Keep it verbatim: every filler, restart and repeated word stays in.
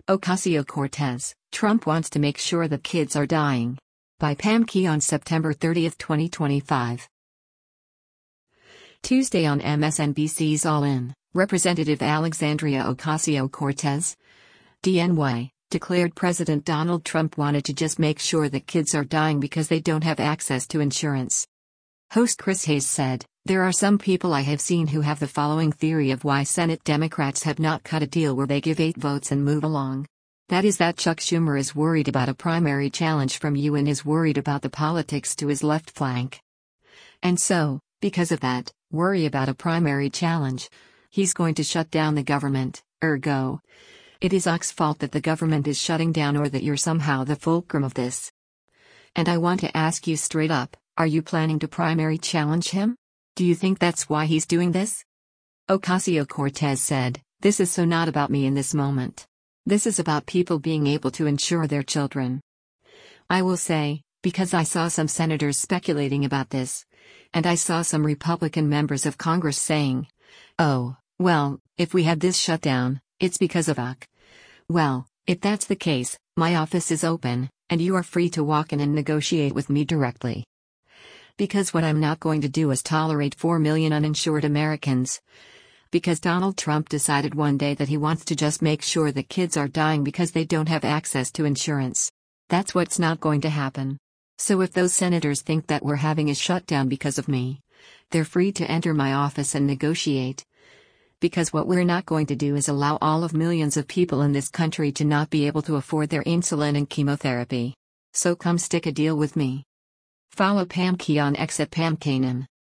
Ocasio-Cortez, Trump wants to make sure that kids are dying. By Pam Key on September thirtieth, twenty twenty-five. Tuesday on M S N B C's All In, Representative Alexandria Ocasio-Cortez, D N Y, declared President Donald Trump wanted to just make sure that kids are dying because they don't have access to insurance. Host Chris Hayes said, "There are some people I have seen who have the following theory of why Senate Democrats have not cut a deal where they give eight votes and move along. That is that Chuck Schumer is worried about a primary challenge from you and is worried about the politics to his left flank. And so, because of that, worry about a primary challenge, he's going to shut down the government, ergo. It is Ock's fault that the government is shutting down or that you're somehow the fulcrum of this. And I want to ask you straight up, are you planning to primary challenge him? Do you think that's why he's doing this?" Ocasio-Cortez said, "This is so not about me in this moment. This is about people being able to insure their children. I will say, because I saw some senators speculating about this, and I saw some Republican members of Congress saying, oh, well, if we have this shutdown, it's because of Ock. Well, if that's the case, my office is open, and you are free to walk in and negotiate with me directly. Because what I'm not going to do is tolerate four million uninsured Americans. Because Donald Trump decided one day that he wants to just make sure that kids are dying because they don't have access to insurance. That's what's not going to happen. So if those senators think that we're having a shutdown because of me, they're free to enter my office and negotiate. Because what we're not going to do is allow all of millions of people in this country to not be able to afford their insulin and chemotherapy. So come stick a deal with me." Follow Pam Key on X at Pam Kanan.